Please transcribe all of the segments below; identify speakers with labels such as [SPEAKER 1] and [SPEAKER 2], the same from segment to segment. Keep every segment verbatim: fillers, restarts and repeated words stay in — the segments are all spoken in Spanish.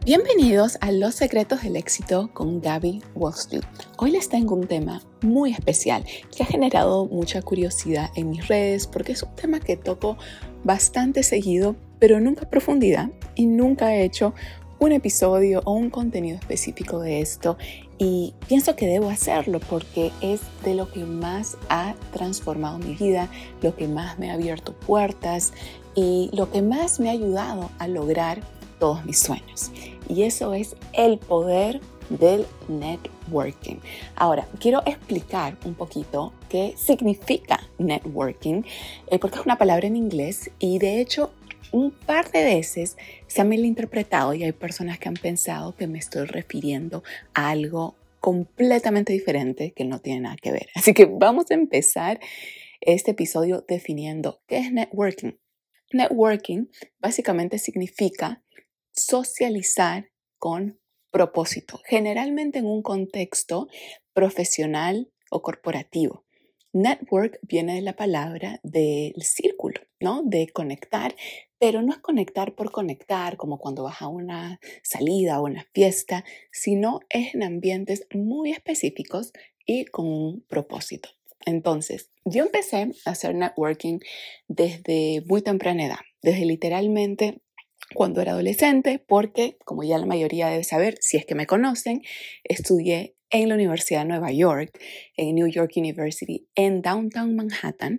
[SPEAKER 1] Bienvenidos a Los Secretos del Éxito con Gaby Wall Street. Hoy les tengo un tema muy especial que ha generado mucha curiosidad en mis redes porque es un tema que toco bastante seguido, pero nunca a profundidad y nunca he hecho un episodio o un contenido específico de esto y pienso que debo hacerlo porque es de lo que más ha transformado mi vida, lo que más me ha abierto puertas y lo que más me ha ayudado a lograr todos mis sueños. Y eso es el poder del networking. Ahora, quiero explicar un poquito qué significa networking, eh, porque es una palabra en inglés y de hecho un par de veces se ha malinterpretado y hay personas que han pensado que me estoy refiriendo a algo completamente diferente que no tiene nada que ver. Así que vamos a empezar este episodio definiendo qué es networking. Networking básicamente significa socializar con propósito, generalmente en un contexto profesional o corporativo. Network viene de la palabra del círculo, ¿no? De conectar, pero no es conectar por conectar, como cuando vas a una salida o una fiesta, sino es en ambientes muy específicos y con un propósito. Entonces, yo empecé a hacer networking desde muy temprana edad, desde literalmente cuando era adolescente, porque, como ya la mayoría debe saber, si es que me conocen, estudié en la Universidad de Nueva York, en New York University, en Downtown Manhattan,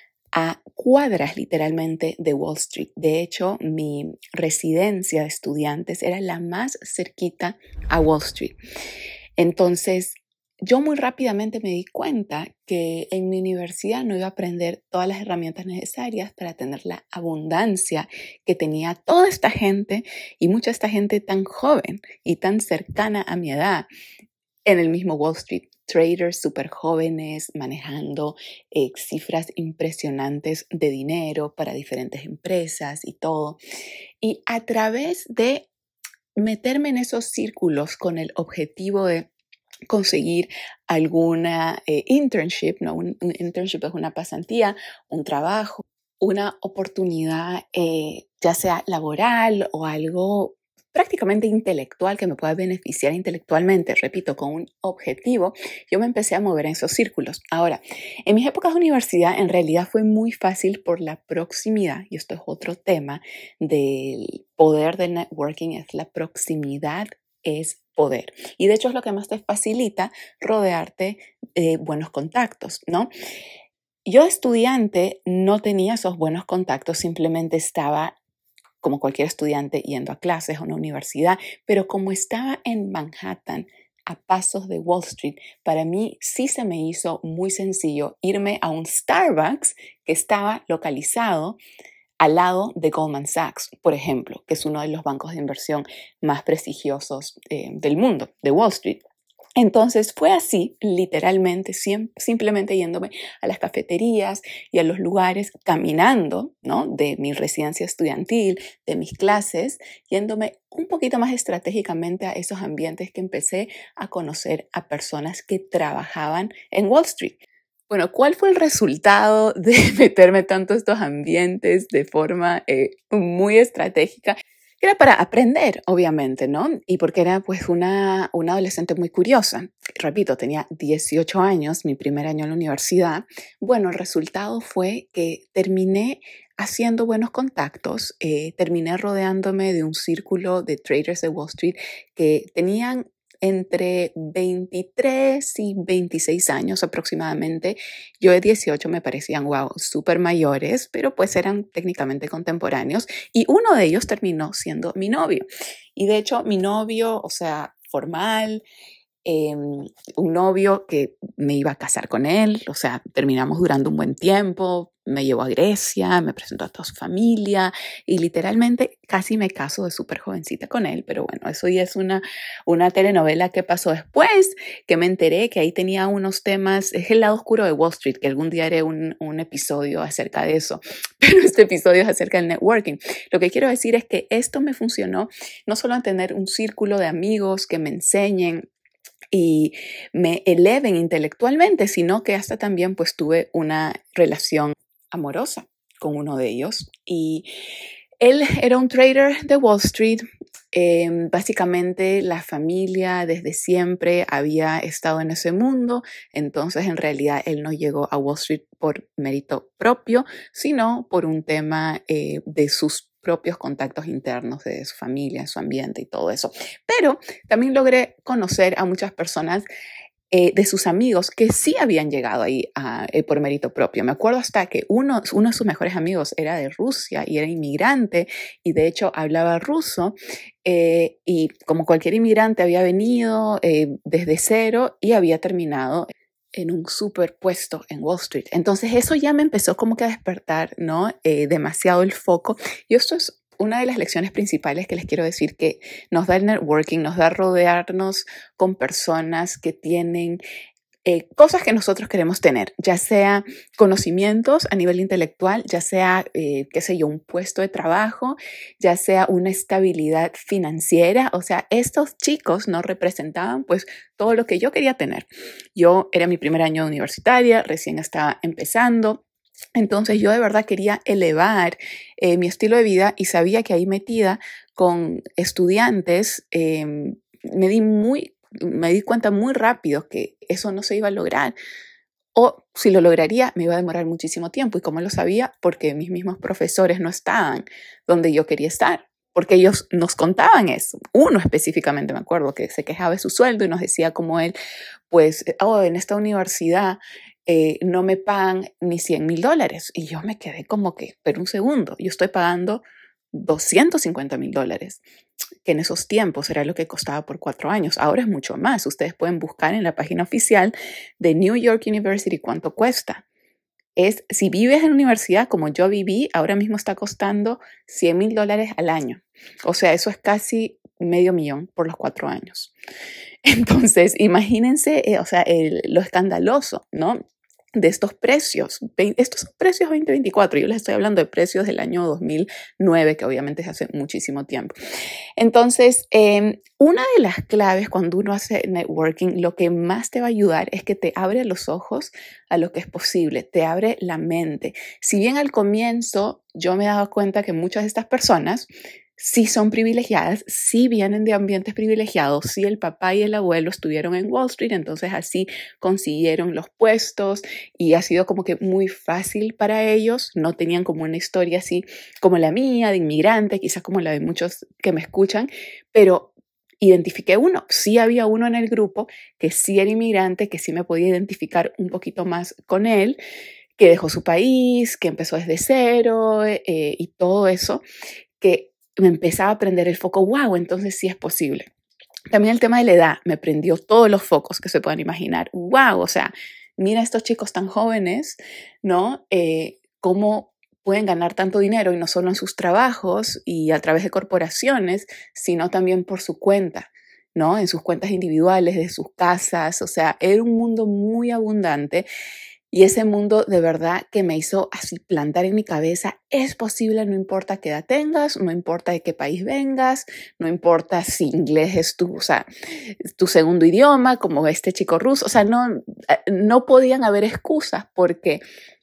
[SPEAKER 1] a cuadras literalmente de Wall Street. De hecho, mi residencia de estudiantes era la más cerquita a Wall Street. Entonces, yo muy rápidamente me di cuenta que en mi universidad no iba a aprender todas las herramientas necesarias para tener la abundancia que tenía toda esta gente y mucha esta gente tan joven y tan cercana a mi edad en el mismo Wall Street. Traders súper jóvenes manejando eh, cifras impresionantes de dinero para diferentes empresas y todo. Y a través de meterme en esos círculos con el objetivo de conseguir alguna eh, internship, ¿no? Un, un internship es una pasantía, un trabajo, una oportunidad eh, ya sea laboral o algo prácticamente intelectual que me pueda beneficiar intelectualmente, repito, con un objetivo, yo me empecé a mover en esos círculos. Ahora, en mis épocas de universidad en realidad fue muy fácil por la proximidad, y esto es otro tema del poder del networking, es la proximidad, es poder. Y de hecho es lo que más te facilita rodearte de buenos contactos, ¿no? Yo estudiante no tenía esos buenos contactos, simplemente estaba como cualquier estudiante yendo a clases a una universidad, pero como estaba en Manhattan, a pasos de Wall Street, para mí sí se me hizo muy sencillo irme a un Starbucks que estaba localizado al lado de Goldman Sachs, por ejemplo, que es uno de los bancos de inversión más prestigiosos eh, del mundo, de Wall Street. Entonces fue así, literalmente, sim- simplemente yéndome a las cafeterías y a los lugares, caminando, ¿no? De mi residencia estudiantil, de mis clases, yéndome un poquito más estratégicamente a esos ambientes que empecé a conocer a personas que trabajaban en Wall Street. Bueno, ¿cuál fue el resultado de meterme tanto a estos ambientes de forma eh, muy estratégica? Era para aprender, obviamente, ¿no? Y porque era pues una, una adolescente muy curiosa. Repito, tenía dieciocho años, mi primer año en la universidad. Bueno, el resultado fue que terminé haciendo buenos contactos, eh, terminé rodeándome de un círculo de traders de Wall Street que tenían entre veintitrés y veintiséis años aproximadamente. Yo de dieciocho me parecían, wow, súper mayores, pero pues eran técnicamente contemporáneos y uno de ellos terminó siendo mi novio. Y de hecho mi novio, o sea, formal, eh, un novio que me iba a casar con él, o sea, terminamos durando un buen tiempo, me llevó a Grecia, me presentó a toda su familia y literalmente casi me caso de súper jovencita con él, pero bueno, eso ya es una, una telenovela que pasó después, que me enteré que ahí tenía unos temas, es el lado oscuro de Wall Street, que algún día haré un, un episodio acerca de eso, pero este episodio es acerca del networking. Lo que quiero decir es que esto me funcionó no solo a tener un círculo de amigos que me enseñen y me eleven intelectualmente, sino que hasta también pues tuve una relación amorosa con uno de ellos y él era un trader de Wall Street, Eh, básicamente la familia desde siempre había estado en ese mundo, entonces en realidad él no llegó a Wall Street por mérito propio, sino por un tema eh, de sus propios contactos internos de su familia, su ambiente y todo eso. Pero también logré conocer a muchas personas eh, de sus amigos que sí habían llegado ahí a, eh, por mérito propio. Me acuerdo hasta que uno, uno de sus mejores amigos era de Rusia y era inmigrante y de hecho hablaba ruso eh, y como cualquier inmigrante había venido eh, desde cero y había terminado en un superpuesto en Wall Street. Entonces eso ya me empezó como que a despertar, ¿no? Eh, demasiado el foco. Y esto es una de las lecciones principales que les quiero decir que nos da el networking, nos da rodearnos con personas que tienen eh, cosas que nosotros queremos tener, ya sea conocimientos a nivel intelectual, ya sea, eh, qué sé yo, un puesto de trabajo, ya sea una estabilidad financiera. O sea, estos chicos no representaban pues todo lo que yo quería tener. Yo era mi primer año universitaria, recién estaba empezando. Entonces yo de verdad quería elevar eh, mi estilo de vida y sabía que ahí metida con estudiantes eh, me di muy, me di cuenta muy rápido que eso no se iba a lograr. O si lo lograría, me iba a demorar muchísimo tiempo. ¿Y cómo lo sabía? Porque mis mismos profesores no estaban donde yo quería estar. Porque ellos nos contaban eso. Uno específicamente me acuerdo que se quejaba de su sueldo y nos decía como él, pues, oh, en esta universidad eh, no me pagan ni cien mil dólares. Y yo me quedé como que, pero un segundo, yo estoy pagando doscientos cincuenta mil dólares, que en esos tiempos era lo que costaba por cuatro años. Ahora es mucho más. Ustedes pueden buscar en la página oficial de New York University cuánto cuesta. Es, si vives en universidad como yo viví, ahora mismo está costando cien mil dólares al año. O sea, eso es casi medio millón por los cuatro años. Entonces, imagínense, eh, o sea, el, lo escandaloso, ¿no? De estos precios. Estos son precios veinte veinticuatro. Yo les estoy hablando de precios del año dos mil nueve, que obviamente es hace muchísimo tiempo. Entonces, eh, una de las claves cuando uno hace networking, lo que más te va a ayudar es que te abre los ojos a lo que es posible, te abre la mente. Si bien al comienzo yo me daba cuenta que muchas de estas personas sí son privilegiadas, sí vienen de ambientes privilegiados, sí el papá y el abuelo estuvieron en Wall Street, entonces así consiguieron los puestos y ha sido como que muy fácil para ellos, no tenían como una historia así como la mía, de inmigrante, quizás como la de muchos que me escuchan, pero identifiqué uno, sí había uno en el grupo que sí era inmigrante, que sí me podía identificar un poquito más con él, que dejó su país, que empezó desde cero eh, y todo eso, que me empezaba a prender el foco, wow, entonces sí es posible. También el tema de la edad me prendió todos los focos que se puedan imaginar. Wow, o sea, mira a estos chicos tan jóvenes, ¿no? Eh, cómo pueden ganar tanto dinero y no solo en sus trabajos y a través de corporaciones, sino también por su cuenta, ¿no? En sus cuentas individuales, de sus casas. O sea, era un mundo muy abundante. Y ese mundo de verdad que me hizo así plantar en mi cabeza, es posible, no importa qué edad tengas, no importa de qué país vengas, no importa si inglés es tu, o sea, tu segundo idioma, como este chico ruso. O sea, no, no podían haber excusas porque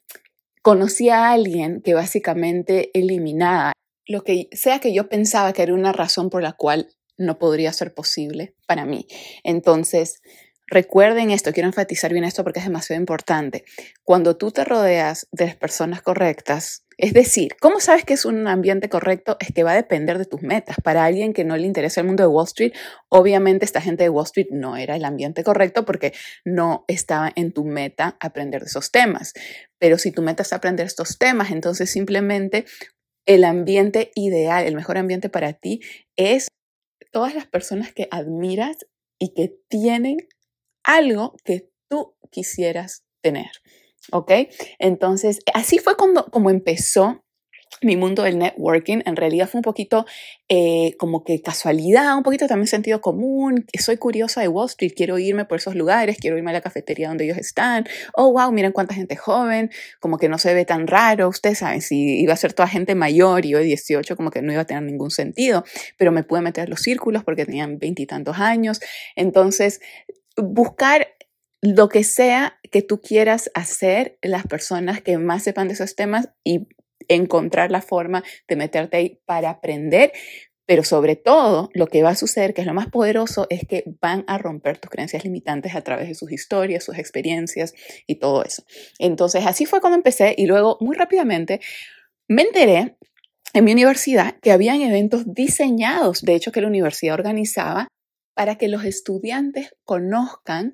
[SPEAKER 1] conocí a alguien que básicamente eliminaba lo que sea que yo pensaba que era una razón por la cual no podría ser posible para mí. Entonces, recuerden esto, quiero enfatizar bien esto porque es demasiado importante. Cuando tú te rodeas de las personas correctas, es decir, ¿cómo sabes que es un ambiente correcto? Es que va a depender de tus metas. Para alguien que no le interesa el mundo de Wall Street, obviamente esta gente de Wall Street no era el ambiente correcto porque no estaba en tu meta aprender de esos temas. Pero si tu meta es aprender estos temas, entonces simplemente el ambiente ideal, el mejor ambiente para ti es todas las personas que admiras y que tienen algo que tú quisieras tener, ¿ok? Entonces, así fue cuando, como empezó mi mundo del networking. En realidad fue un poquito eh, como que casualidad, un poquito también sentido común. Soy curiosa de Wall Street, quiero irme por esos lugares, quiero irme a la cafetería donde ellos están. Oh, wow, miren cuánta gente joven, como que no se ve tan raro. Ustedes saben, si iba a ser toda gente mayor y yo de dieciocho, como que no iba a tener ningún sentido, pero me pude meter en los círculos porque tenían veintitantos años. Entonces, buscar lo que sea que tú quieras hacer, las personas que más sepan de esos temas y encontrar la forma de meterte ahí para aprender, Pero sobre todo, lo que va a suceder, que es lo más poderoso, es que van a romper tus creencias limitantes a través de sus historias, sus experiencias y todo eso. Entonces, así fue cuando empecé y luego, muy rápidamente, me enteré en mi universidad que habían eventos diseñados, de hecho, que la universidad organizaba para que los estudiantes conozcan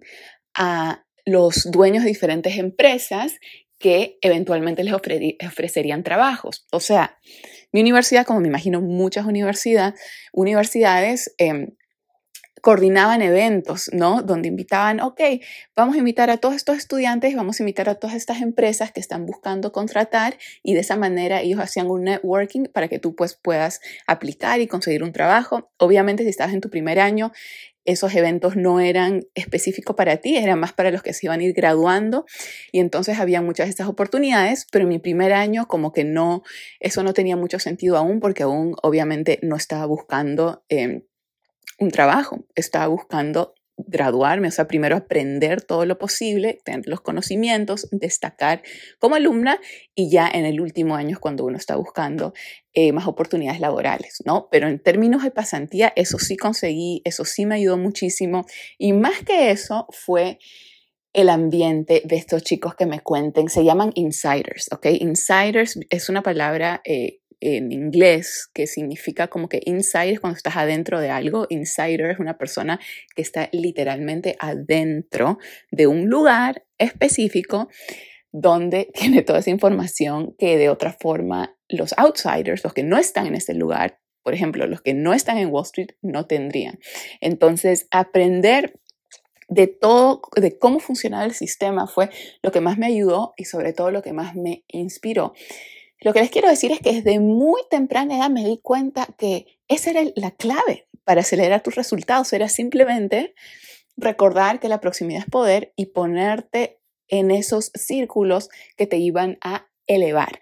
[SPEAKER 1] a los dueños de diferentes empresas que eventualmente les ofre- ofrecerían trabajos. O sea, mi universidad, como me imagino muchas universidad, universidades, eh, coordinaban eventos, ¿no? Donde invitaban, ok, vamos a invitar a todos estos estudiantes, vamos a invitar a todas estas empresas que están buscando contratar y de esa manera ellos hacían un networking para que tú pues puedas aplicar y conseguir un trabajo. Obviamente, si estabas en tu primer año, esos eventos no eran específicos para ti, eran más para los que se iban a ir graduando y entonces había muchas de estas oportunidades, pero en mi primer año como que no, eso no tenía mucho sentido aún porque aún obviamente no estaba buscando eh, un trabajo, estaba buscando graduarme, o sea, primero aprender todo lo posible, tener los conocimientos, destacar como alumna y ya en el último año es cuando uno está buscando eh, más oportunidades laborales, ¿no? Pero en términos de pasantía, eso sí conseguí, eso sí me ayudó muchísimo y más que eso fue el ambiente de estos chicos que me cuenten, se llaman insiders, ¿ok? Insiders es una palabra eh, en inglés que significa como que inside es cuando estás adentro de algo, insider es una persona que está literalmente adentro de un lugar específico donde tiene toda esa información que de otra forma los outsiders, los que no están en ese lugar, por ejemplo, los que no están en Wall Street, no tendrían. Entonces, aprender de todo, de cómo funcionaba el sistema fue lo que más me ayudó y sobre todo lo que más me inspiró. Lo que les quiero decir es que desde muy temprana edad me di cuenta que esa era la clave para acelerar tus resultados. Era simplemente recordar que la proximidad es poder y ponerte en esos círculos que te iban a elevar.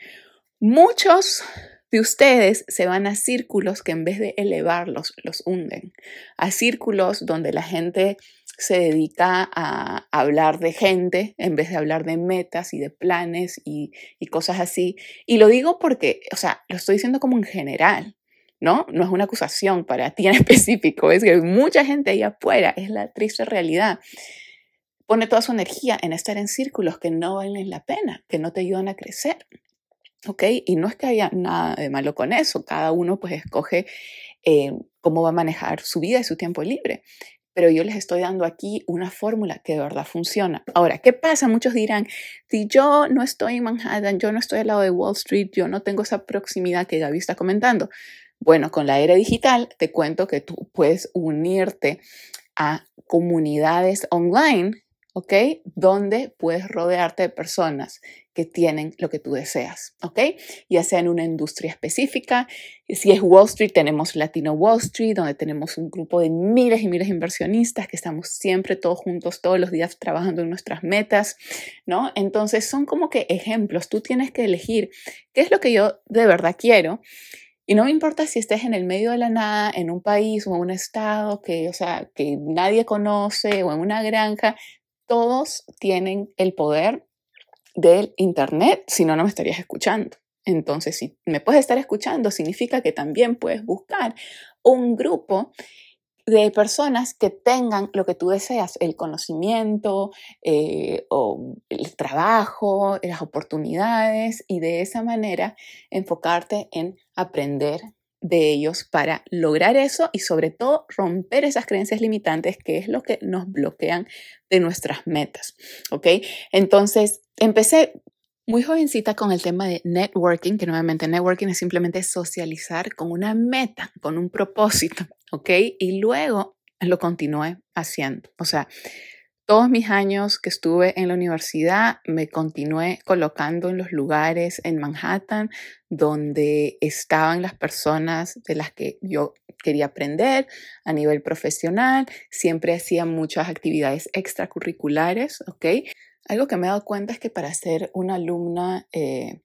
[SPEAKER 1] Muchos de ustedes se van a círculos que en vez de elevarlos, los hunden. A círculos donde la gente se dedica a hablar de gente en vez de hablar de metas y de planes y, y cosas así. Y lo digo porque, o sea, lo estoy diciendo como en general, ¿no? No es una acusación para ti en específico, es que mucha gente ahí afuera, es la triste realidad. Pone toda su energía en estar en círculos que no valen la pena, que no te ayudan a crecer, ¿ok? Y no es que haya nada de malo con eso, cada uno pues escoge eh, cómo va a manejar su vida y su tiempo libre. Pero yo les estoy dando aquí una fórmula que de verdad funciona. Ahora, ¿qué pasa? Muchos dirán, si yo no estoy en Manhattan, yo no estoy al lado de Wall Street, yo no tengo esa proximidad que Gaby está comentando. Bueno, con la era digital te cuento que tú puedes unirte a comunidades online, ¿ok? Donde puedes rodearte de personas que tienen lo que tú deseas, ¿ok? Ya sea en una industria específica. Si es Wall Street, tenemos Latino Wall Street, donde tenemos un grupo de miles y miles de inversionistas que estamos siempre todos juntos, todos los días trabajando en nuestras metas, ¿no? Entonces son como que ejemplos. Tú tienes que elegir qué es lo que yo de verdad quiero. Y no me importa si estés en el medio de la nada, en un país o en un estado que, o sea, que nadie conoce o en una granja, todos tienen el poder del internet, si no, no me estarías escuchando. Entonces, si me puedes estar escuchando, significa que también puedes buscar un grupo de personas que tengan lo que tú deseas, el conocimiento, eh, o el trabajo, las oportunidades, y de esa manera enfocarte en aprender de ellos para lograr eso y sobre todo romper esas creencias limitantes que es lo que nos bloquean de nuestras metas, ¿ok? Entonces, empecé muy jovencita con el tema de networking, que nuevamente networking es simplemente socializar con una meta, con un propósito, ¿ok? Y luego lo continué haciendo. O sea, todos mis años que estuve en la universidad me continué colocando en los lugares en Manhattan donde estaban las personas de las que yo quería aprender a nivel profesional. Siempre hacía muchas actividades extracurriculares, ¿ok? Algo que me he dado cuenta es que para ser una alumna eh,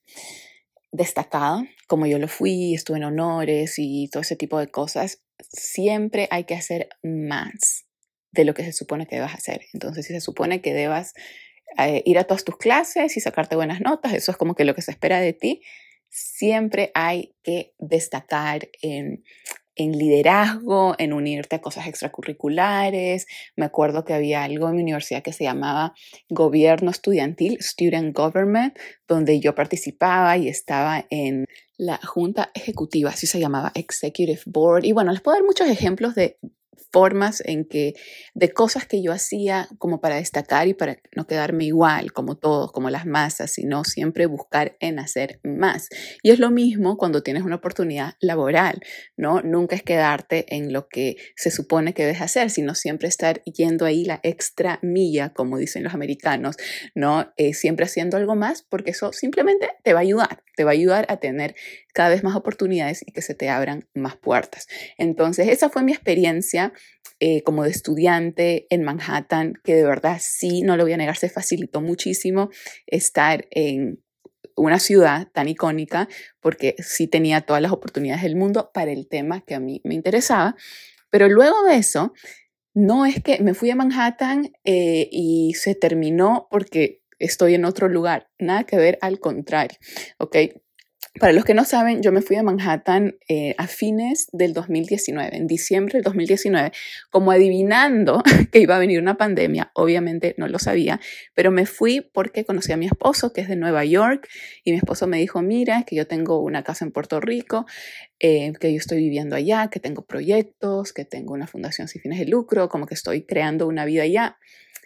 [SPEAKER 1] destacada, como yo lo fui, estuve en honores y todo ese tipo de cosas, siempre hay que hacer más de lo que se supone que debas hacer. Entonces, si se supone que debas eh, ir a todas tus clases y sacarte buenas notas, eso es como que lo que se espera de ti, siempre hay que destacar en en liderazgo, en unirte a cosas extracurriculares. Me acuerdo que había algo en mi universidad que se llamaba gobierno estudiantil, Student Government, donde yo participaba y estaba en la junta ejecutiva, así se llamaba, Executive Board. Y bueno, les puedo dar muchos ejemplos de formas en que, de cosas que yo hacía como para destacar y para no quedarme igual como todos, como las masas, sino siempre buscar en hacer más. Y es lo mismo cuando tienes una oportunidad laboral, ¿no? Nunca es quedarte en lo que se supone que debes hacer, sino siempre estar yendo ahí la extra milla, como dicen los americanos, ¿no? Eh, siempre haciendo algo más, porque eso simplemente te va a ayudar, te va a ayudar a tener cada vez más oportunidades y que se te abran más puertas. Entonces, esa fue mi experiencia eh, como de estudiante en Manhattan, que de verdad sí, no lo voy a negar, se facilitó muchísimo estar en una ciudad tan icónica, porque sí tenía todas las oportunidades del mundo para el tema que a mí me interesaba. Pero luego de eso, no es que me fui a Manhattan eh, y se terminó porque estoy en otro lugar, nada que ver, al contrario, ¿ok? Para los que no saben, yo me fui a Manhattan eh, a fines del dos mil diecinueve, en diciembre del dos mil diecinueve, como adivinando que iba a venir una pandemia. Obviamente no lo sabía, pero me fui porque conocí a mi esposo, que es de Nueva York, y mi esposo me dijo, mira, que yo tengo una casa en Puerto Rico, eh, que yo estoy viviendo allá, que tengo proyectos, que tengo una fundación sin fines de lucro, como que estoy creando una vida allá,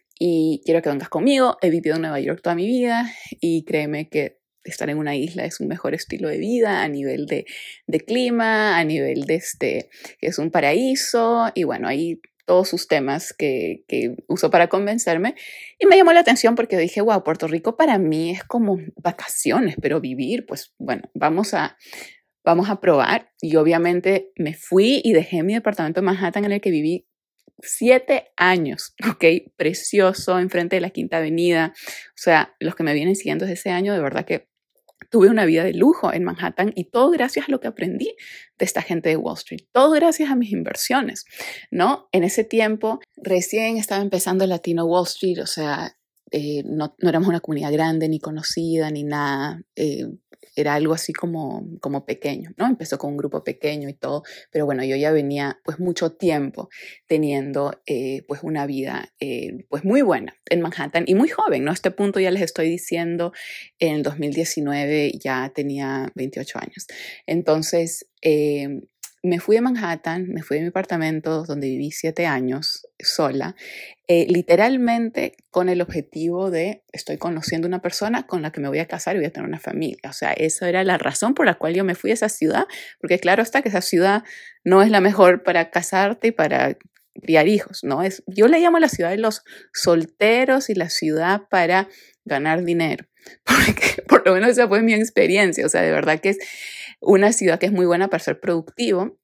[SPEAKER 1] y quiero que vengas conmigo. He vivido en Nueva York toda mi vida, y créeme que estar en una isla es un mejor estilo de vida a nivel de, de clima, a nivel de este, que es un paraíso, y bueno, ahí todos sus temas que, que uso para convencerme. Y me llamó la atención porque dije, wow, Puerto Rico para mí es como vacaciones, pero vivir, pues bueno, vamos a, vamos a probar. Y obviamente me fui y dejé mi departamento en Manhattan en el que viví siete años, ¿ok? Precioso, enfrente de la Quinta Avenida. O sea, los que me vienen siguiendo desde ese año, de verdad que tuve una vida de lujo en Manhattan, y todo gracias a lo que aprendí de esta gente de Wall Street, todo gracias a mis inversiones, ¿no? En ese tiempo recién estaba empezando el Latino Wall Street, o sea, eh, no, no éramos una comunidad grande, ni conocida, ni nada. Eh, era algo así como, como pequeño, ¿no? Empezó con un grupo pequeño y todo, pero bueno, yo ya venía pues mucho tiempo teniendo eh, pues una vida eh, pues muy buena en Manhattan y muy joven, ¿no? A este punto ya les estoy diciendo, en el dos mil diecinueve ya tenía veintiocho años. Entonces, eh, me fui de Manhattan, me fui de mi apartamento donde viví siete años sola, eh, literalmente con el objetivo de estoy conociendo una persona con la que me voy a casar y voy a tener una familia. O sea, esa era la razón por la cual yo me fui a esa ciudad, porque claro está que esa ciudad no es la mejor para casarte y para criar hijos, ¿no? Es, yo le llamo la ciudad de los solteros y la ciudad para ganar dinero, porque por lo menos esa fue mi experiencia. O sea, de verdad que es una ciudad que es muy buena para ser productivo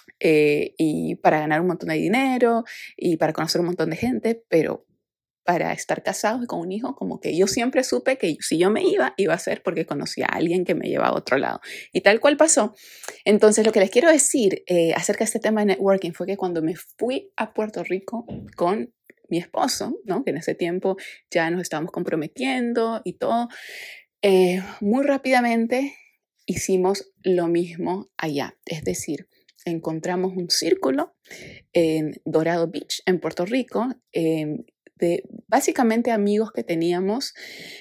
[SPEAKER 1] eh, y para ganar un montón de dinero y para conocer un montón de gente, pero para estar casados y con un hijo, como que yo siempre supe que si yo me iba, iba a ser porque conocía a alguien que me llevaba a otro lado. Y tal cual pasó. Entonces, lo que les quiero decir eh, acerca de este tema de networking fue que cuando me fui a Puerto Rico con mi esposo, ¿no? Que en ese tiempo ya nos estábamos comprometiendo y todo, eh, muy rápidamente hicimos lo mismo allá. Es decir, encontramos un círculo en Dorado Beach, en Puerto Rico, eh, de básicamente amigos que teníamos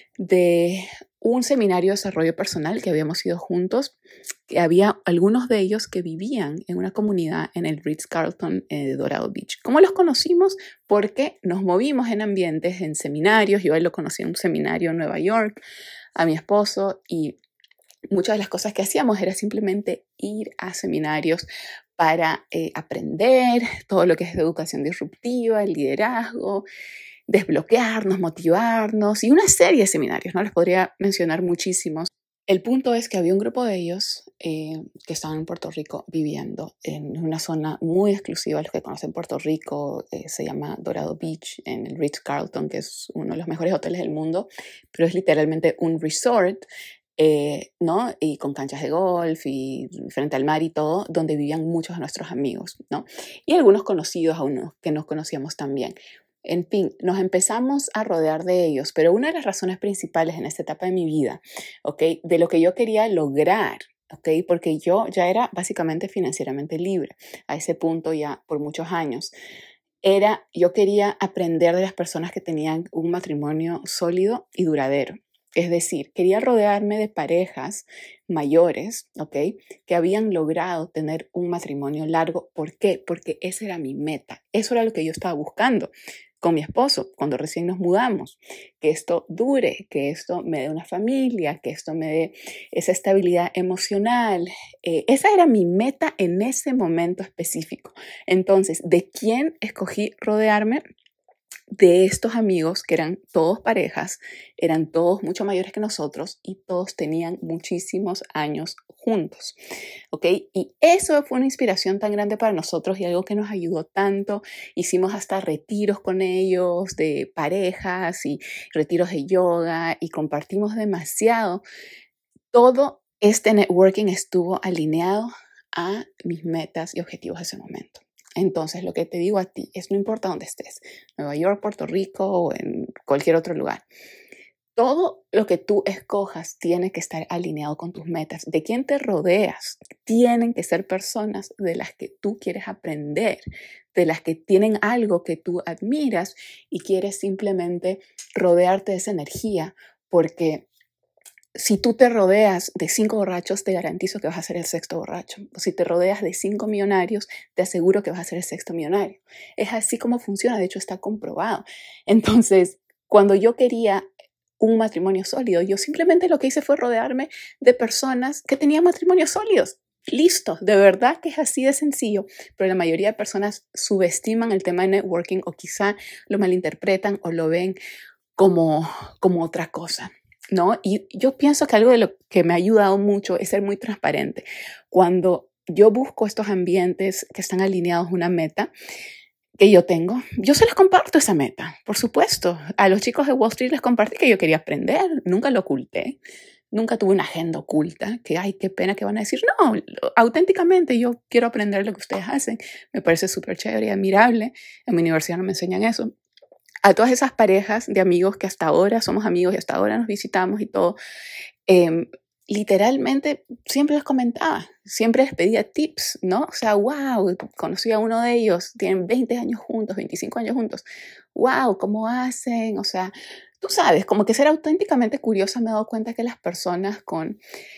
[SPEAKER 1] de un seminario de desarrollo personal que habíamos ido juntos, que había algunos de ellos que vivían en una comunidad en el Ritz-Carlton eh, de Dorado Beach. ¿Cómo los conocimos? Porque nos movimos en ambientes, en seminarios. Yo a él lo conocí en un seminario en Nueva York, a mi esposo, y muchas de las cosas que hacíamos era simplemente ir a seminarios para eh, aprender todo lo que es educación disruptiva, el liderazgo, desbloquearnos, motivarnos y una serie de seminarios, ¿no? Les podría mencionar muchísimos. El punto es que había un grupo de ellos eh, que estaban en Puerto Rico viviendo en una zona muy exclusiva. Los que conocen Puerto Rico, eh, se llama Dorado Beach, en el Ritz-Carlton, que es uno de los mejores hoteles del mundo, pero es literalmente un resort, eh, ¿no? Y con canchas de golf y frente al mar y todo, donde vivían muchos de nuestros amigos, ¿no? Y algunos conocidos a unos que nos conocíamos también. En fin, nos empezamos a rodear de ellos, pero una de las razones principales en esta etapa de mi vida, ¿ok? De lo que yo quería lograr ¿ok? Porque yo ya era básicamente financieramente libre a ese punto ya por muchos años. Era, yo quería aprender de las personas que tenían un matrimonio sólido y duradero. Es decir, quería rodearme de parejas mayores, ¿ok? Que habían logrado tener un matrimonio largo. ¿Por qué? Porque esa era mi meta. Eso era lo que yo estaba buscando con mi esposo cuando recién nos mudamos. Que esto dure, que esto me dé una familia, que esto me dé esa estabilidad emocional. Eh, esa era mi meta en ese momento específico. Entonces, ¿de quién escogí rodearme? De estos amigos que eran todos parejas, eran todos mucho mayores que nosotros y todos tenían muchísimos años juntos, ¿ok? Y eso fue una inspiración tan grande para nosotros y algo que nos ayudó tanto. Hicimos hasta retiros con ellos de parejas y retiros de yoga y compartimos demasiado. Todo este networking estuvo alineado a mis metas y objetivos de ese momento. Entonces, lo que te digo a ti es, no importa dónde estés, Nueva York, Puerto Rico o en cualquier otro lugar, todo lo que tú escojas tiene que estar alineado con tus metas. De quién te rodeas, tienen que ser personas de las que tú quieres aprender, de las que tienen algo que tú admiras y quieres simplemente rodearte de esa energía, porque si tú te rodeas de cinco borrachos, te garantizo que vas a ser el sexto borracho. O si te rodeas de cinco millonarios, te aseguro que vas a ser el sexto millonario. Es así como funciona, de hecho está comprobado. Entonces, cuando yo quería un matrimonio sólido, yo simplemente lo que hice fue rodearme de personas que tenían matrimonios sólidos. Listo, de verdad que es así de sencillo, pero la mayoría de personas subestiman el tema de networking o quizá lo malinterpretan o lo ven como, como otra cosa. ¿No? Y yo pienso que algo de lo que me ha ayudado mucho es ser muy transparente. Cuando yo busco estos ambientes que están alineados a una meta que yo tengo, yo se los comparto esa meta, por supuesto. A los chicos de Wall Street les compartí que yo quería aprender, nunca lo oculté. Nunca tuve una agenda oculta, que ay, qué pena que van a decir. No, auténticamente yo quiero aprender lo que ustedes hacen. Me parece súper chévere y admirable. En mi universidad no me enseñan eso. A todas esas parejas de amigos que hasta ahora somos amigos y hasta ahora nos visitamos y todo, eh, literalmente siempre les comentaba, siempre les pedía tips, ¿no? O sea, wow, conocí a uno de ellos, tienen veinte años juntos, veinticinco años juntos, wow, ¿cómo hacen? O sea, tú sabes, como que ser auténticamente curiosa me he dado cuenta que las personas con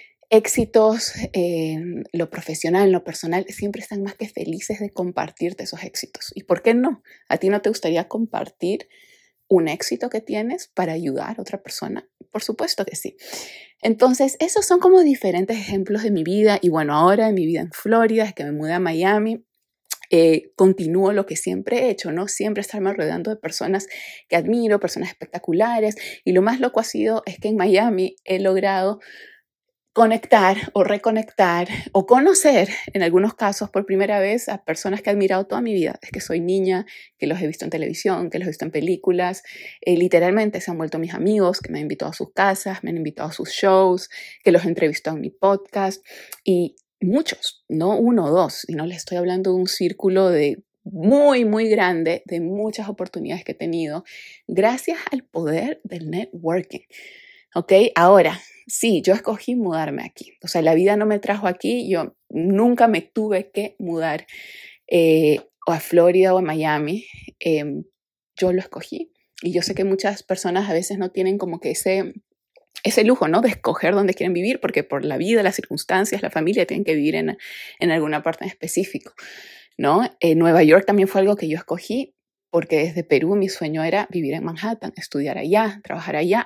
[SPEAKER 1] éxitos en lo profesional, en lo personal, siempre están más que felices de compartirte esos éxitos. ¿Y por qué no? ¿A ti no te gustaría compartir un éxito que tienes para ayudar a otra persona? Por supuesto que sí. Entonces, esos son como diferentes ejemplos de mi vida. Y bueno, ahora en mi vida en Florida, es que me mudé a Miami, eh, continúo lo que siempre he hecho, ¿no? Siempre estarme rodeando de personas que admiro, personas espectaculares. Y lo más loco ha sido es que en Miami he logrado conectar o reconectar o conocer, en algunos casos por primera vez, a personas que he admirado toda mi vida. Es que soy niña, que los he visto en televisión, que los he visto en películas. Eh, literalmente se han vuelto mis amigos, que me han invitado a sus casas, me han invitado a sus shows, que los he entrevistado en mi podcast. Y muchos, no uno o dos, sino les estoy hablando de un círculo de muy, muy grande, de muchas oportunidades que he tenido, gracias al poder del networking. ¿Ok? Ahora, sí, yo escogí mudarme aquí. O sea, la vida no me trajo aquí. Yo nunca me tuve que mudar eh, o a Florida o a Miami. Eh, yo lo escogí. Y yo sé que muchas personas a veces no tienen como que ese, ese lujo, ¿no? De escoger dónde quieren vivir, porque por la vida, las circunstancias, la familia tienen que vivir en, en alguna parte en específico, ¿no? Eh, Nueva York también fue algo que yo escogí, porque desde Perú mi sueño era vivir en Manhattan, estudiar allá, trabajar allá.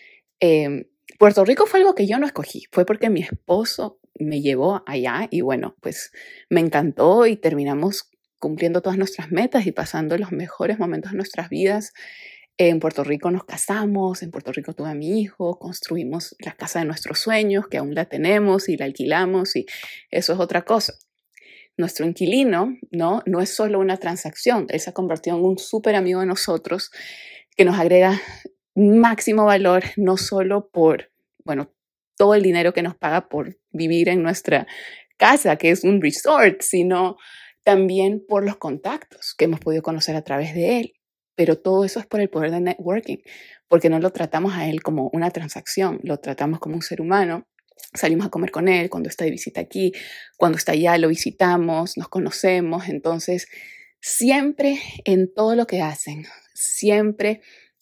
[SPEAKER 1] Eh, Puerto Rico fue algo que yo no escogí, fue porque mi esposo me llevó allá y bueno, pues me encantó y terminamos cumpliendo todas nuestras metas y pasando los mejores momentos de nuestras vidas. En Puerto Rico nos casamos, en Puerto Rico tuve a mi hijo, construimos la casa de nuestros sueños, que aún la tenemos y la alquilamos y eso es otra cosa. Nuestro inquilino, ¿no? No es solo una transacción, él se ha convertido en un súper amigo de nosotros que nos agrega máximo valor, no solo por, bueno, todo el dinero que nos paga por vivir en nuestra casa, que es un resort, sino también por los contactos que hemos podido conocer a través de él. Pero todo eso es por el poder del networking, porque no lo tratamos a él como una transacción, lo tratamos como un ser humano salimos a comer con él, cuando está de visita aquí, cuando está allá lo visitamos, nos conocemos. Entonces, siempre en todo lo que hacen, siempre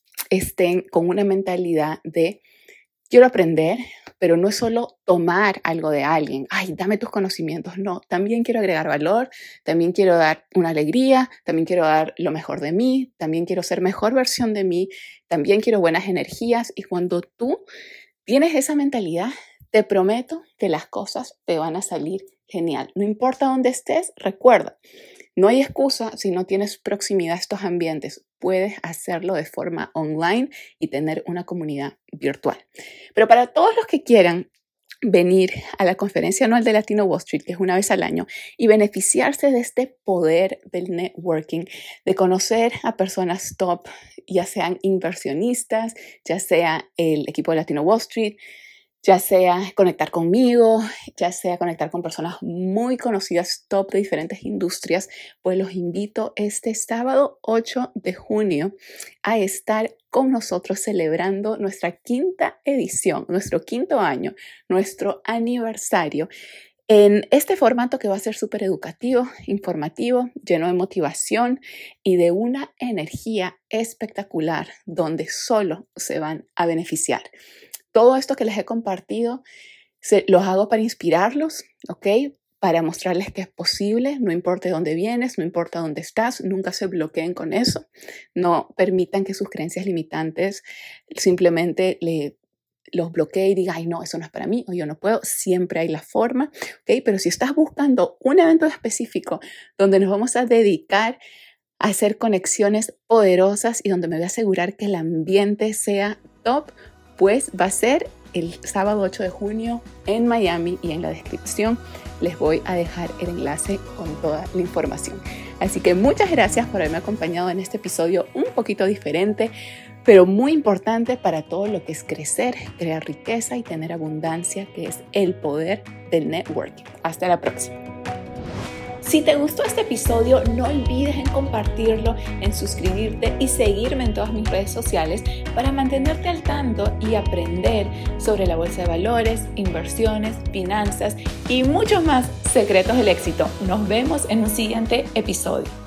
[SPEAKER 1] estén con una mentalidad de quiero aprender, pero no es solo tomar algo de alguien. Ay, dame tus conocimientos. No, también quiero agregar valor, también quiero dar una alegría, también quiero dar lo mejor de mí, también quiero ser mejor versión de mí, también quiero buenas energías. Y cuando tú tienes esa mentalidad, te prometo que las cosas te van a salir genial. No importa dónde estés, recuerda, no hay excusa si no tienes proximidad a estos ambientes. Puedes hacerlo de forma online y tener una comunidad virtual. Pero para todos los que quieran venir a la conferencia anual de Latino Wall Street, que es una vez al año, y beneficiarse de este poder del networking, de conocer a personas top, ya sean inversionistas, ya sea el equipo de Latino Wall Street, ya sea conectar conmigo, ya sea conectar con personas muy conocidas, top de diferentes industrias, pues los invito este sábado ocho de junio a estar con nosotros celebrando nuestra quinta edición, nuestro quinto año, nuestro aniversario, en este formato que va a ser súper educativo, informativo, lleno de motivación y de una energía espectacular donde solo se van a beneficiar. Todo esto que les he compartido se, los hago para inspirarlos, ¿ok? Para mostrarles que es posible, no importa de dónde vienes, no importa dónde estás, nunca se bloqueen con eso. No permitan que sus creencias limitantes simplemente le, los bloquee y diga, ay no, eso no es para mí o yo no puedo. Siempre hay la forma, ¿ok? Pero si estás buscando un evento específico donde nos vamos a dedicar a hacer conexiones poderosas y donde me voy a asegurar que el ambiente sea top, pues va a ser el sábado ocho de junio en Miami, y en la descripción les voy a dejar el enlace con toda la información. Así que muchas gracias por haberme acompañado en este episodio un poquito diferente, pero muy importante para todo lo que es crecer, crear riqueza y tener abundancia, que es el poder del networking. Hasta la próxima. Si te gustó este episodio, no olvides en compartirlo, en suscribirte y seguirme en todas mis redes sociales para mantenerte al tanto y aprender sobre la bolsa de valores, inversiones, finanzas y muchos más secretos del éxito. Nos vemos en un siguiente episodio.